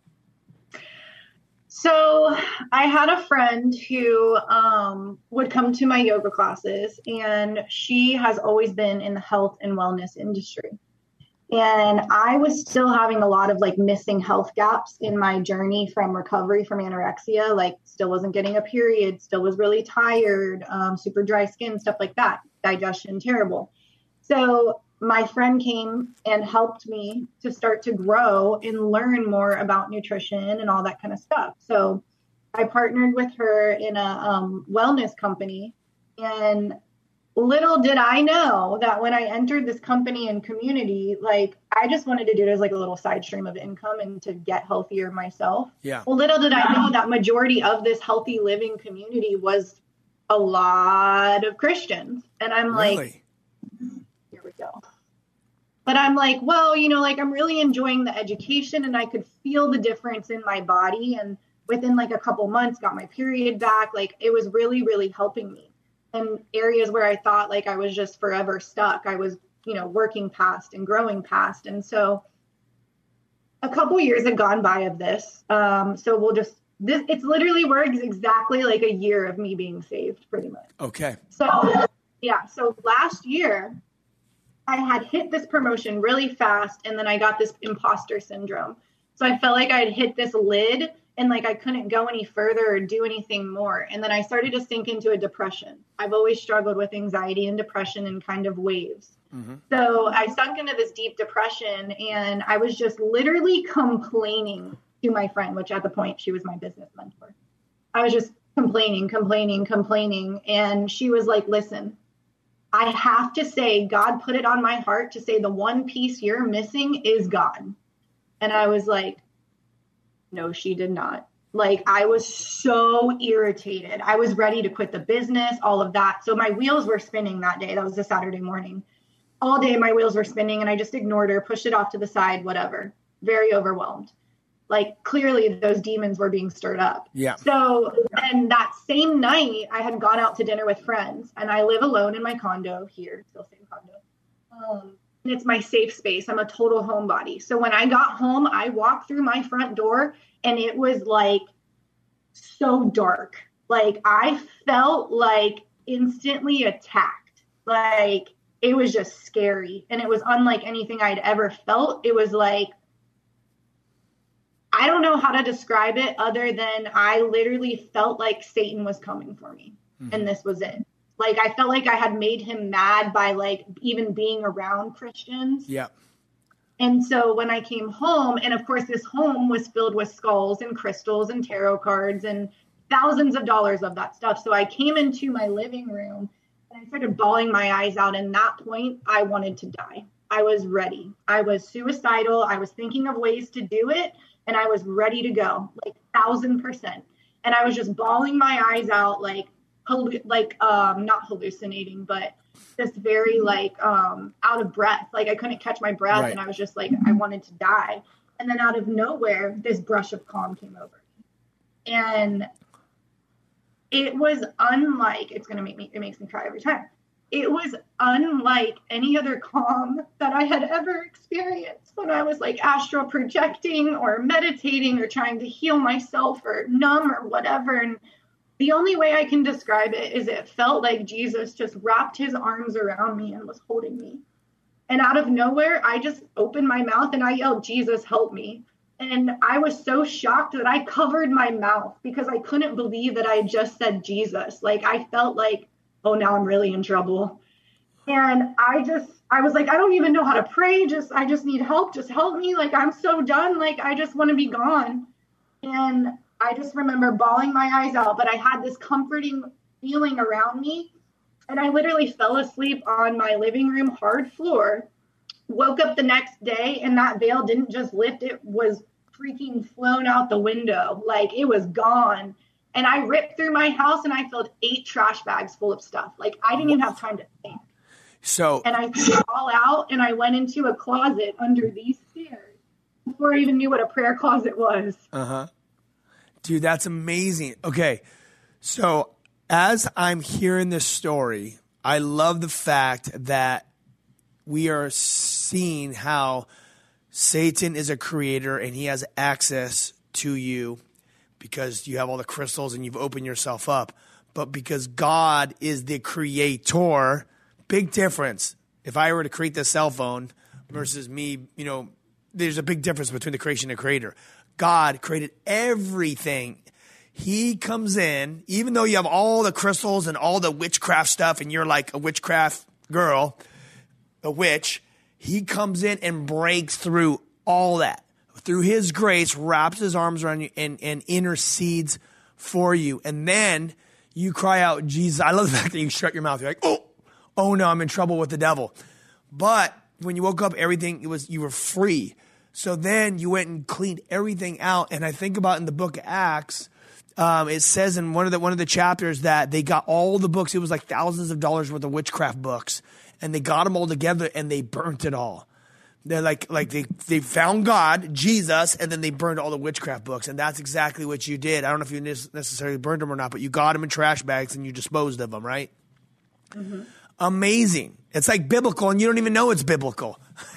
So I had a friend who um, would come to my yoga classes, and she has always been in the health and wellness industry. And I was still having a lot of like missing health gaps in my journey from recovery from anorexia, like still wasn't getting a period, still was really tired, um, super dry skin, stuff like that, digestion, terrible. So my friend came and helped me to start to grow and learn more about nutrition and all that kind of stuff. So I partnered with her in a um, wellness company, and little did I know that when I entered this company and community, like I just wanted to do it as like a little side stream of income and to get healthier myself. Yeah. Well, little did I know that majority of this healthy living community was a lot of Christians. And I'm Really? like, here we go. But I'm like, well, you know, like I'm really enjoying the education, and I could feel the difference in my body. And within like a couple months, got my period back. Like it was really, really helping me. And areas where I thought like I was just forever stuck, I was, you know, working past and growing past. And so a couple years had gone by of this. Um, so we'll just, this, it's literally, we're ex- exactly like a year of me being saved pretty much. Okay. So yeah. So last year I had hit this promotion really fast, and then I got this imposter syndrome. So I felt like I had hit this lid, and like I couldn't go any further or do anything more. And then I started to sink into a depression. I've always struggled with anxiety and depression in kind of waves. Mm-hmm. So I sunk into this deep depression, and I was just literally complaining to my friend, which at the point she was my business mentor. I was just complaining, complaining, complaining. And she was like, listen, I have to say, God put it on my heart to say the one piece you're missing is God. And I was like, no, she did not. Like, I was so irritated. I was ready to quit the business, all of that. So my wheels were spinning that day. That was a Saturday morning. All day my wheels were spinning, and I just ignored her, pushed it off to the side, whatever. Very overwhelmed. Like, clearly those demons were being stirred up. Yeah. So, and that same night I had gone out to dinner with friends, and I live alone in my condo here, still same condo. Um, and it's my safe space. I'm a total homebody. So when I got home, I walked through my front door, and it was like so dark. Like I felt like instantly attacked. Like it was just scary. And it was unlike anything I'd ever felt. It was like, I don't know how to describe it other than I literally felt like Satan was coming for me. Mm-hmm. And this was it. Like, I felt like I had made him mad by like even being around Christians. Yeah. And so when I came home, and of course this home was filled with skulls and crystals and tarot cards and thousands of dollars of that stuff. So I came into my living room and I started bawling my eyes out. And at that point, I wanted to die. I was ready. I was suicidal. I was thinking of ways to do it. And I was ready to go, like thousand percent. And I was just bawling my eyes out, like, like, um, not hallucinating, but just very like, um, out of breath. Like I couldn't catch my breath. Right. And I was just like, I wanted to die. And then out of nowhere, this brush of calm came over me. And it was unlike, it's going to make me, it makes me cry every time. It was unlike any other calm that I had ever experienced when I was like astral projecting or meditating or trying to heal myself or numb or whatever. And the only way I can describe it is it felt like Jesus just wrapped his arms around me and was holding me. And out of nowhere, I just opened my mouth and I yelled, Jesus, help me. And I was so shocked that I covered my mouth because I couldn't believe that I had just said Jesus. Like I felt like, oh, now I'm really in trouble. And I just, I was like, I don't even know how to pray. Just, I just need help. Just help me. Like, I'm so done. Like, I just want to be gone. And I just remember bawling my eyes out, but I had this comforting feeling around me. And I literally fell asleep on my living room hard floor, woke up the next day, and that veil didn't just lift, it was freaking flown out the window. Like, it was gone. And I ripped through my house and I filled eight trash bags full of stuff. Like, I didn't even have time to think. So, and I threw it all out and I went into a closet under these stairs before I even knew what a prayer closet was. Uh-huh. Dude, that's amazing. Okay. So as I'm hearing this story, I love the fact that we are seeing how Satan is a creator and he has access to you because you have all the crystals and you've opened yourself up. But because God is the creator, big difference. If I were to create this cell phone versus me, you know, there's a big difference between the creation and the creator. God created everything. He comes in, even though you have all the crystals and all the witchcraft stuff and you're like a witchcraft girl, a witch, he comes in and breaks through all that. Through his grace, wraps his arms around you and, and intercedes for you. And then you cry out, Jesus. I love the fact that you shut your mouth. You're like, oh, oh no, I'm in trouble with the devil. But when you woke up, everything, it was, you were free. So then you went and cleaned everything out. And I think about in the book of Acts, um, it says in one of the, one of the chapters that they got all the books. It was like thousands of dollars worth of witchcraft books. And they got them all together and they burnt it all. They're like, like they, they found God, Jesus, and then they burned all the witchcraft books. And that's exactly what you did. I don't know if you necessarily burned them or not, but you got them in trash bags and you disposed of them, right? Mm-hmm. Amazing. It's like biblical and you don't even know it's biblical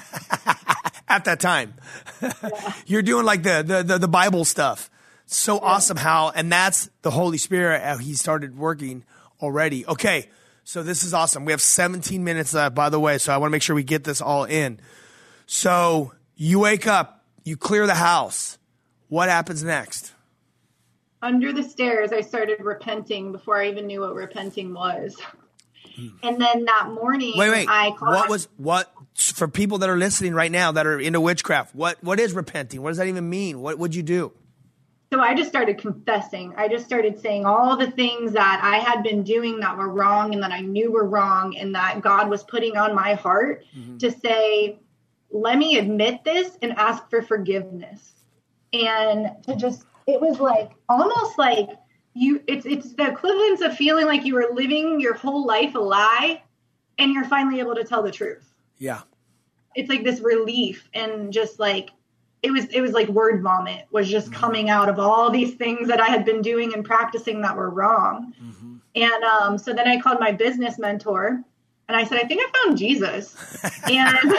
at that time. Yeah. You're doing like the, the, the, the Bible stuff. So yeah. Awesome how, and that's the Holy Spirit, how he started working already. Okay. So this is awesome. We have seventeen minutes left, by the way, so I want to make sure we get this all in. So you wake up, you clear the house. What happens next? Under the stairs, I started repenting before I even knew what repenting was. And then that morning, wait, wait. I called. What was what for people that are listening right now that are into witchcraft? What what is repenting? What does that even mean? What would you do? So I just started confessing. I just started saying all the things that I had been doing that were wrong and that I knew were wrong and that God was putting on my heart mm-hmm. to say, let me admit this and ask for forgiveness. And to just, it was like, almost like you, it's, it's the equivalence of feeling like you were living your whole life a lie and you're finally able to tell the truth. Yeah. It's like this relief and just like, it was, it was like word vomit was just mm-hmm. coming out of all these things that I had been doing and practicing that were wrong. Mm-hmm. And um, so then I called my business mentor and I said, I think I found Jesus. And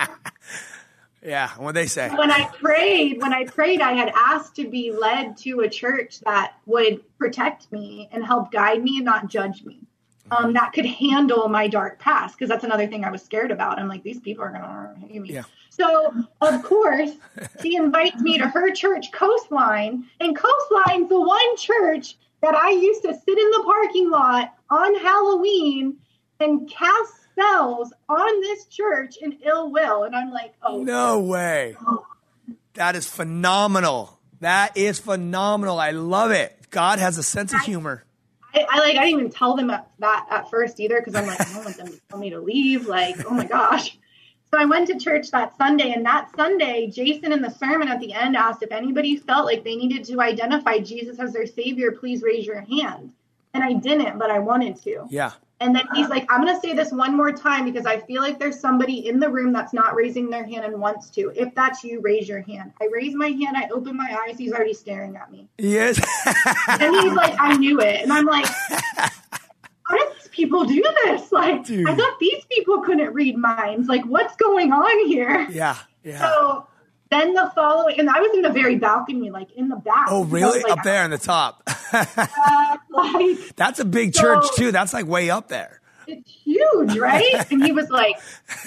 yeah, what they say. When I prayed, when I prayed, I had asked to be led to a church that would protect me and help guide me and not judge me. Um, that could handle my dark past, because that's another thing I was scared about. I'm like, these people are going to hate me. Yeah. So, of course, she invites me to her church, Coastline. And Coastline's the one church that I used to sit in the parking lot on Halloween and cast spells on this church in ill will. And I'm like, oh. No way. Oh. That is phenomenal. That is phenomenal. I love it. God has a sense of humor. I, I like. I didn't even tell them at, that at first either, because I'm like, I don't want them to tell me to leave. Like, oh my gosh. So I went to church that Sunday, and that Sunday, Jason in the sermon at the end asked if anybody felt like they needed to identify Jesus as their Savior, please raise your hand. And I didn't, but I wanted to. Yeah. And then he's like, I'm going to say this one more time because I feel like there's somebody in the room that's not raising their hand and wants to. If that's you, raise your hand. I raise my hand. I open my eyes. He's already staring at me. Yes. And he's like, I knew it. And I'm like, how do these people do this? Like, Dude. I thought these people couldn't read minds. Like, what's going on here? Yeah. Yeah. So then the following, and I was in the very balcony, like in the back. Oh, really? Like, up there on the top. uh, like, That's a big so, church, too. That's like way up there. It's huge, right? And he was like,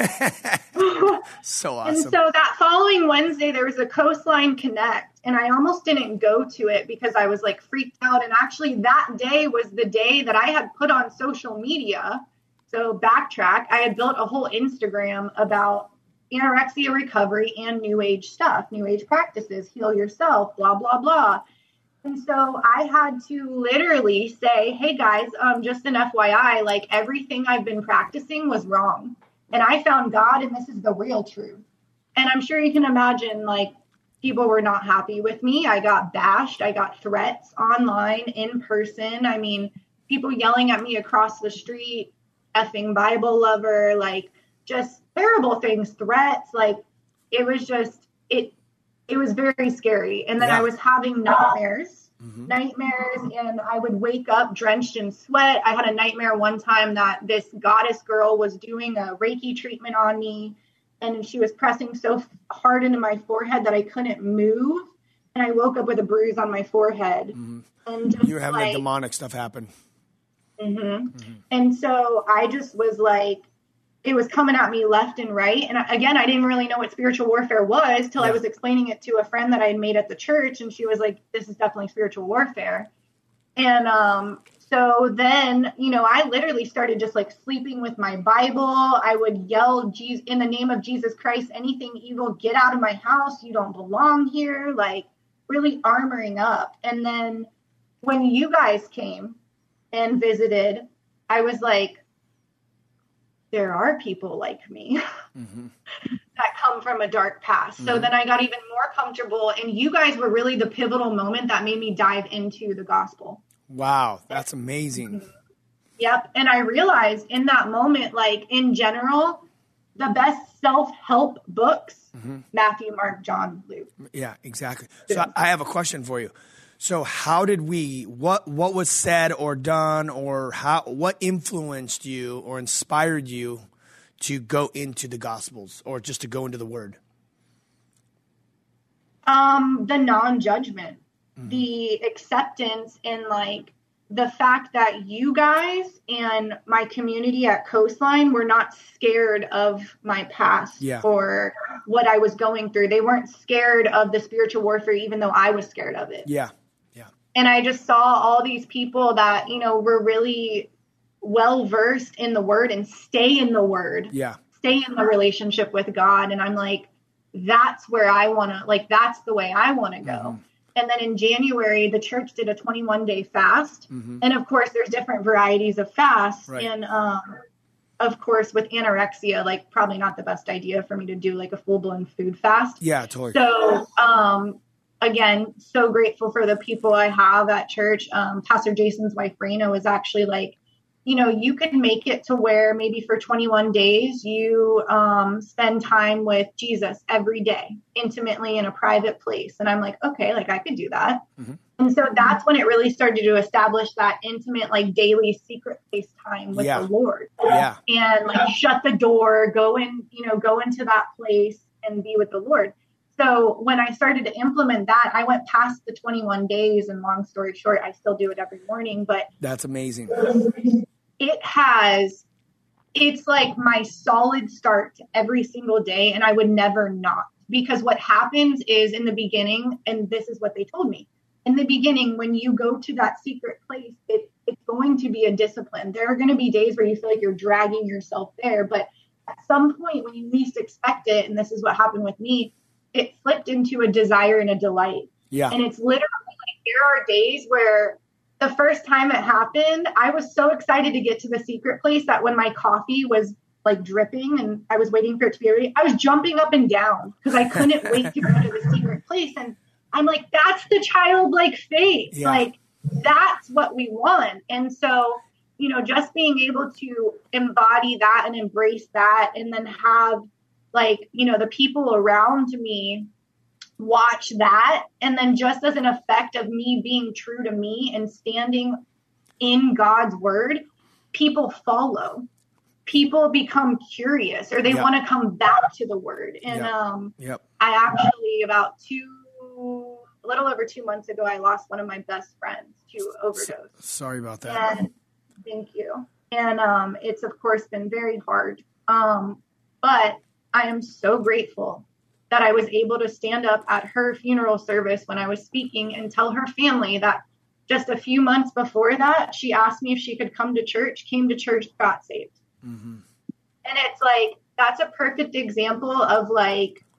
so awesome. And so that following Wednesday, there was a Coastline Connect, and I almost didn't go to it because I was like freaked out. And actually that day was the day that I had put on social media. So backtrack, I had built a whole Instagram about anorexia recovery and new age stuff, new age practices, heal yourself, blah, blah, blah. And so I had to literally say, hey guys, um, just an F Y I, like everything I've been practicing was wrong. And I found God, and this is the real truth. And I'm sure you can imagine, like, people were not happy with me. I got bashed. I got threats online, in person. I mean, people yelling at me across the street, effing Bible lover, like just terrible things, threats. Like it was just, it, it was very scary. And then yeah. I was having nightmares, mm-hmm. nightmares, and I would wake up drenched in sweat. I had a nightmare one time that this goddess girl was doing a Reiki treatment on me, and she was pressing so hard into my forehead that I couldn't move. And I woke up with a bruise on my forehead. Mm-hmm. And just you were having like, the demonic stuff happen. Mm-hmm. Mm-hmm. And so I just was like, it was coming at me left and right. And again, I didn't really know what spiritual warfare was till yeah. I was explaining it to a friend that I had made at the church. And she was like, this is definitely spiritual warfare. And um, so then, you know, I literally started just like sleeping with my Bible. I would yell, Jesus, in the name of Jesus Christ, anything evil, get out of my house. You don't belong here. Like really armoring up. And then when you guys came and visited, I was like, there are people like me mm-hmm. that come from a dark past. Mm-hmm. So then I got even more comfortable, and you guys were really the pivotal moment that made me dive into the gospel. Wow, that's amazing. Mm-hmm. Yep. And I realized in that moment, like in general, the best self-help books, mm-hmm. Matthew, Mark, John, Luke. Yeah, exactly. So I have a question for you. So how did we, what what was said or done, or how what influenced you or inspired you to go into the Gospels or just to go into the Word? Um, the non-judgment, mm-hmm. the acceptance, and like the fact that you guys and my community at Coastline were not scared of my past yeah. or what I was going through. They weren't scared of the spiritual warfare, even though I was scared of it. Yeah. And I just saw all these people that, you know, were really well-versed in the Word and stay in the Word. Yeah. Stay in the relationship with God. And I'm like, that's where I want to, like, that's the way I want to go. Mm-hmm. And then in January, the church did a twenty-one day fast. Mm-hmm. And of course, there's different varieties of fasts. Right. And um, of course, with anorexia, like probably not the best idea for me to do like a full-blown food fast. Yeah, totally. So, um, again, so grateful for the people I have at church. Um, Pastor Jason's wife, Raina, was actually like, you know, you can make it to where maybe for twenty-one days you um, spend time with Jesus every day, intimately in a private place. And I'm like, okay, like I could do that. Mm-hmm. And so that's when it really started to establish that intimate, like daily secret place time with yeah. the Lord. Yeah. And like shut the door, go in, you know, go into that place and be with the Lord. So when I started to implement that, I went past the twenty-one days, and long story short, I still do it every morning, but that's amazing. It has, it's like my solid start to every single day, and I would never not, because what happens is in the beginning, and this is what they told me, in the beginning, when you go to that secret place, it, it's going to be a discipline. There are going to be days where you feel like you're dragging yourself there, but at some point when you least expect it, and this is what happened with me, it flipped into a desire and a delight. Yeah. And it's literally like, there are days where the first time it happened, I was so excited to get to the secret place that when my coffee was like dripping and I was waiting for it to be ready, I was jumping up and down because I couldn't wait to go to the secret place. And I'm like, that's the childlike faith. Yeah. Like, that's what we want. And so, you know, just being able to embody that and embrace that, and then have like, you know, the people around me watch that. And then just as an effect of me being true to me and standing in God's word, people follow. People become curious, or they yep. want to come back to the word. And yep. um, yep. I actually, about two, a little over two months ago, I lost one of my best friends to overdose. So, sorry about that. And, thank you. And um, it's, of course, been very hard. Um, but I am so grateful that I was able to stand up at her funeral service when I was speaking and tell her family that just a few months before that, she asked me if she could come to church, came to church, got saved. Mm-hmm. And it's like, that's a perfect example of like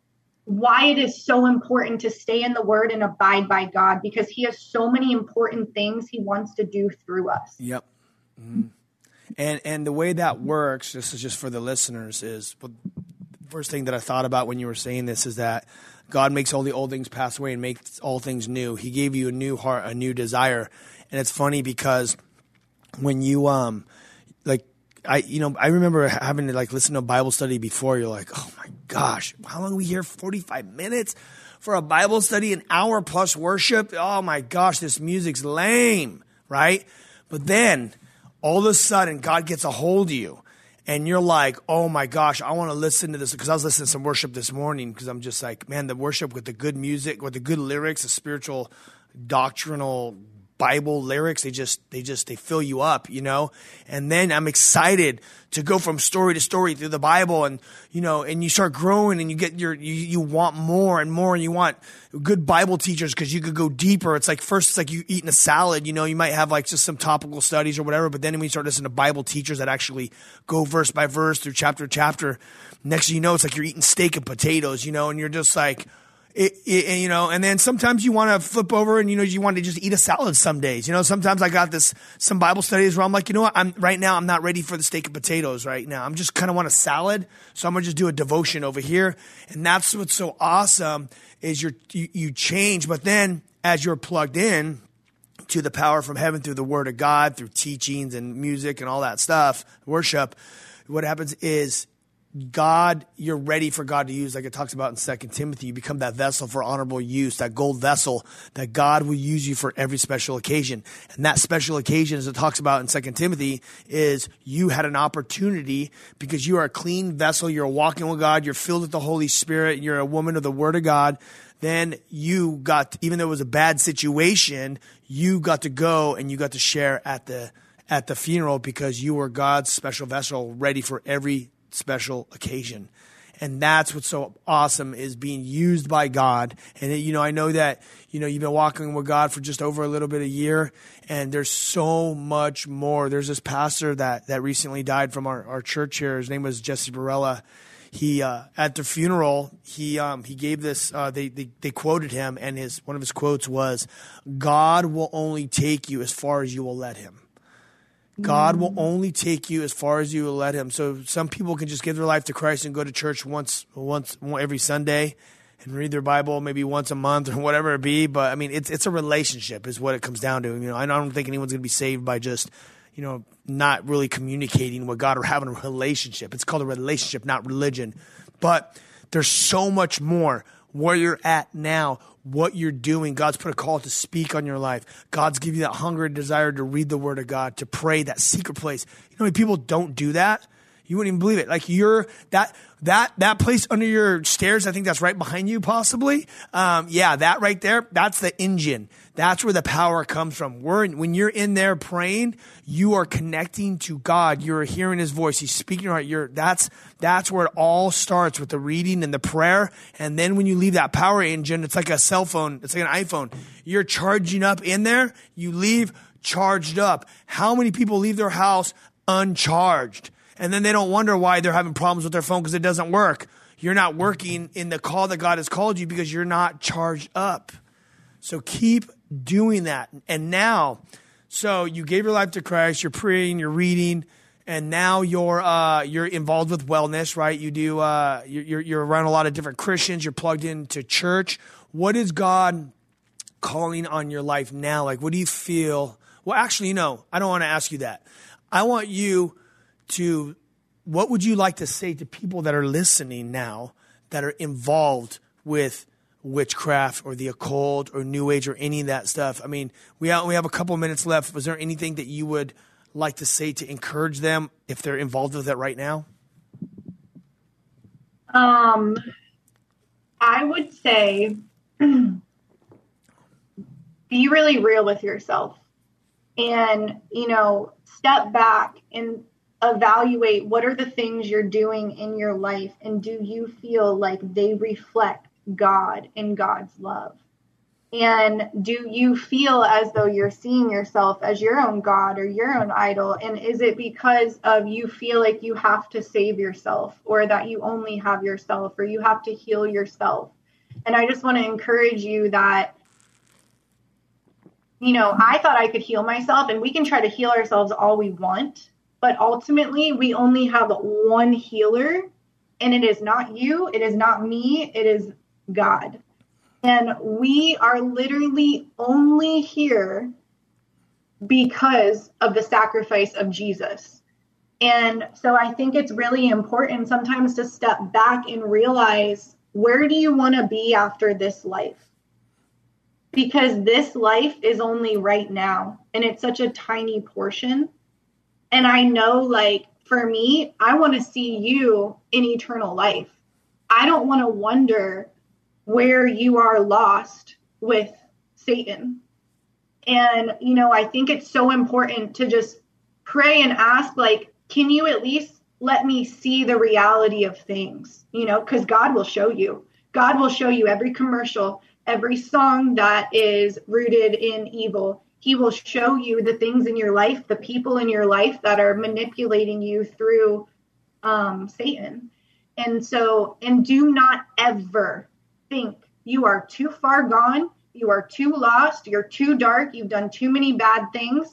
why it is so important to stay in the word and abide by God, because he has so many important things he wants to do through us. Yep. Mm-hmm. And and the way that works, this is just for the listeners, is well, the first thing that I thought about when you were saying this is that God makes all the old things pass away and makes all things new. He gave you a new heart, a new desire. And it's funny because when you, um, like, I, you know, I remember having to like listen to a Bible study before. You're like, oh my gosh, how long are we here? forty-five minutes for a Bible study, an hour plus worship. Oh my gosh, this music's lame, right? But then all of a sudden God gets a hold of you and you're like, oh my gosh, I want to listen to this, because I was listening to some worship this morning, because I'm just like, man, the worship with the good music, with the good lyrics, the spiritual, doctrinal Bible lyrics, they just, they just, they fill you up, you know? And then I'm excited to go from story to story through the Bible, and, you know, and you start growing and you get your, you, you want more and more, and you want good Bible teachers because you could go deeper. It's like, first it's like you eating a salad, you know, you might have like just some topical studies or whatever, but then when you start listening to Bible teachers that actually go verse by verse through chapter to chapter, next thing you know, it's like you're eating steak and potatoes, you know, and you're just like, It, it, you know, and then sometimes you want to flip over and, you know, you want to just eat a salad some days. You know, sometimes I got this, some Bible studies where I'm like, you know what, I'm right now, I'm not ready for the steak and potatoes right now. I'm just kind of want a salad. So I'm going to just do a devotion over here. And that's what's so awesome is you're, you, you change. But then as you're plugged in to the power from heaven through the word of God, through teachings and music and all that stuff, worship, what happens is God, you're ready for God to use, like it talks about in Second Timothy. You become that vessel for honorable use, that gold vessel that God will use you for every special occasion. And that special occasion, as it talks about in Second Timothy, is you had an opportunity because you are a clean vessel. You're walking with God. You're filled with the Holy Spirit. You're a woman of the Word of God. Then you got, even though it was a bad situation, you got to go and you got to share at the at the funeral because you were God's special vessel, ready for every special occasion. And that's what's so awesome, is being used by God. And, you know, I know that, you know, you've been walking with God for just over a little bit a year, and there's so much more. There's this pastor that, that recently died from our, our church here. His name was Jesse Barella. He, uh, at the funeral, he, um, he gave this, uh, they, they, they quoted him, and his, one of his quotes was, God will only take you as far as you will let him. God will only take you as far as you will let him. So some people can just give their life to Christ and go to church once, once every Sunday and read their Bible maybe once a month or whatever it be. But I mean, it's it's a relationship is what it comes down to. You know, I don't think anyone's going to be saved by just, you know, not really communicating with God or having a relationship. It's called a relationship, not religion. But there's so much more where you're at now, what you're doing. God's put a call to speak on your life. God's give you that hunger and desire to read the word of God, to pray, that secret place. You know how many people don't do that? You wouldn't even believe it. Like you're that, that, that place under your stairs, I think that's right behind you possibly. Um, yeah, that right there, that's the engine. That's where the power comes from. We're in, when you're in there praying, you are connecting to God. You're hearing his voice. He's speaking your heart. You're, that's, that's where it all starts, with the reading and the prayer. And then when you leave that power engine, it's like a cell phone. It's like an iPhone. You're charging up in there. You leave charged up. How many people leave their house uncharged? And then they don't wonder why they're having problems with their phone because it doesn't work. You're not working in the call that God has called you because you're not charged up. So keep doing that. And now, so you gave your life to Christ, you're praying, you're reading, and now you're uh, you're involved with wellness, right? You do uh, you're you're around a lot of different Christians. You're plugged into church. What is God calling on your life now? Like, what do you feel? Well, actually, no, I don't want to ask you that. I want you to, what would you like to say to people that are listening now that are involved with witchcraft or the occult or New Age or any of that stuff? I mean, we have, we have a couple minutes left. Was there anything that you would like to say to encourage them if they're involved with it right now? Um, I would say be really real with yourself and, you know, step back and evaluate what are the things you're doing in your life, and do you feel like they reflect God and God's love? And do you feel as though you're seeing yourself as your own God or your own idol? And is it because of you feel like you have to save yourself, or that you only have yourself, or you have to heal yourself? And I just want to encourage you that, you know, I thought I could heal myself, and we can try to heal ourselves all we want, but ultimately we only have one healer, and it is not you. It is not me. It is God. And we are literally only here because of the sacrifice of Jesus. And so I think it's really important sometimes to step back and realize, where do you want to be after this life? Because this life is only right now, and it's such a tiny portion. And I know, like, for me, I want to see you in eternal life. I don't want to wonder where you are lost with Satan. And, you know, I think it's so important to just pray and ask, like, can you at least let me see the reality of things? You know, because God will show you. God will show you every commercial, every song that is rooted in evil. He will show you the things in your life, the people in your life that are manipulating you through um, Satan. And so, and do not ever think you are too far gone, you are too lost, you're too dark, you've done too many bad things.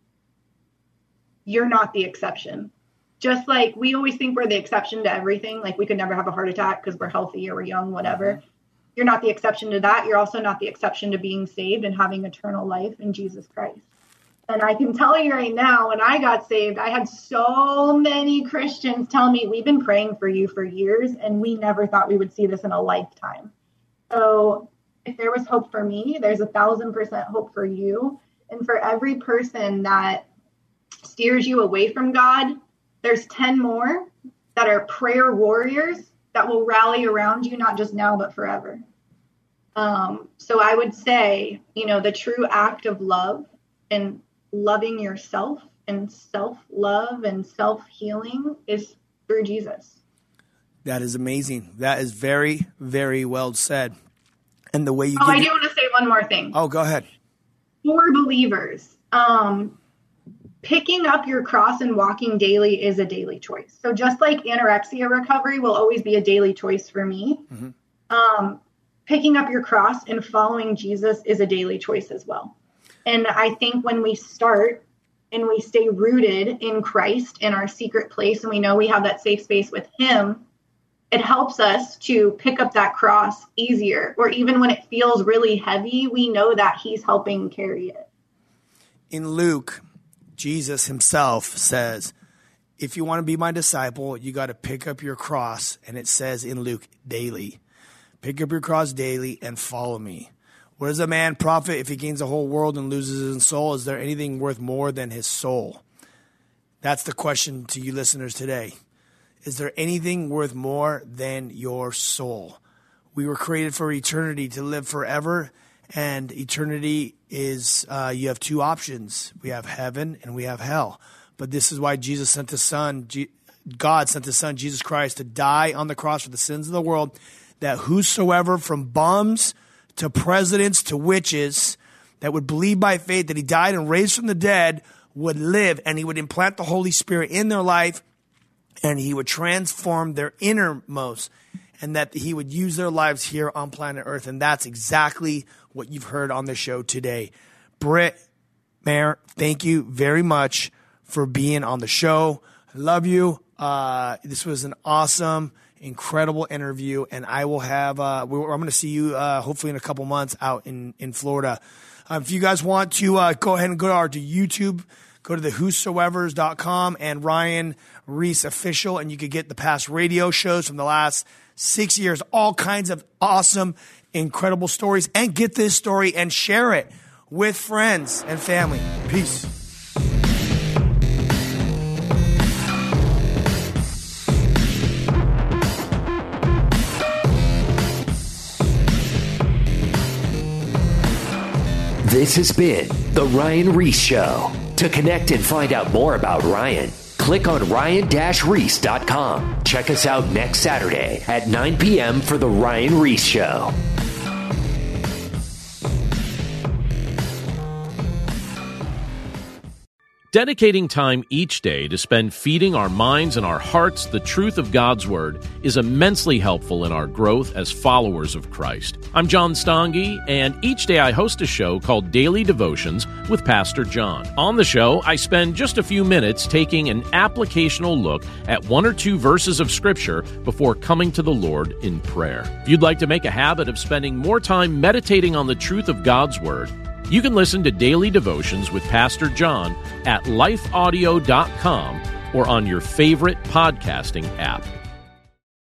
You're not the exception. Just like we always think we're the exception to everything, like we could never have a heart attack because we're healthy or we're young, whatever. Mm-hmm. You're not the exception to that. You're also not the exception to being saved and having eternal life in Jesus Christ. And I can tell you right now, when I got saved, I had so many Christians tell me, we've been praying for you for years, and we never thought we would see this in a lifetime. So if there was hope for me, there's a thousand percent hope for you. And for every person that steers you away from God, there's ten more that are prayer warriors that will rally around you, not just now, but forever. Um, so I would say, you know, the true act of love and loving yourself and self-love and self-healing is through Jesus. That is amazing. That is very, very well said. And the way you Oh, I it- do want to say one more thing. Oh, go ahead. For believers, um, picking up your cross and walking daily is a daily choice. So just like anorexia recovery will always be a daily choice for me, mm-hmm. um, picking up your cross and following Jesus is a daily choice as well. And I think when we start and we stay rooted in Christ in our secret place, and we know we have that safe space with him, it helps us to pick up that cross easier. Or even when it feels really heavy, we know that he's helping carry it. In Luke, Jesus himself says, if you want to be my disciple, you got to pick up your cross. And it says in Luke, daily. Pick up your cross daily and follow me. What does a man profit if he gains the whole world and loses his soul? Is there anything worth more than his soul? That's the question to you listeners today. Is there anything worth more than your soul? We were created for eternity, to live forever. And eternity is, uh, you have two options. We have heaven and we have hell. But this is why Jesus sent his son, G- God sent his son, Jesus Christ, to die on the cross for the sins of the world, that whosoever, from bums to presidents to witches, that would believe by faith that he died and raised from the dead would live, and he would implant the Holy Spirit in their life, and he would transform their innermost, and that he would use their lives here on planet Earth. And that's exactly what you've heard on the show today. Britt, Mayor, thank you very much for being on the show. I love you. Uh, this was an awesome, incredible interview, and I will have, uh, I'm going to see you uh, hopefully in a couple months out in, in Florida. Uh, if you guys want to uh, go ahead and go to our to YouTube, go to the whosoevers dot com and Ryan Ries Official, and you could get the past radio shows from the last six years, all kinds of awesome, incredible stories, and get this story and share it with friends and family. Peace. This has been The Ryan Ries Show. To connect and find out more about Ryan, click on ryan dash ries dot com. Check us out next Saturday at nine p.m. for The Ryan Ries Show. Dedicating time each day to spend feeding our minds and our hearts the truth of God's Word is immensely helpful in our growth as followers of Christ. I'm John Stange, and each day I host a show called Daily Devotions with Pastor John. On the show, I spend just a few minutes taking an applicational look at one or two verses of Scripture before coming to the Lord in prayer. If you'd like to make a habit of spending more time meditating on the truth of God's Word, you can listen to Daily Devotions with Pastor John at life audio dot com or on your favorite podcasting app.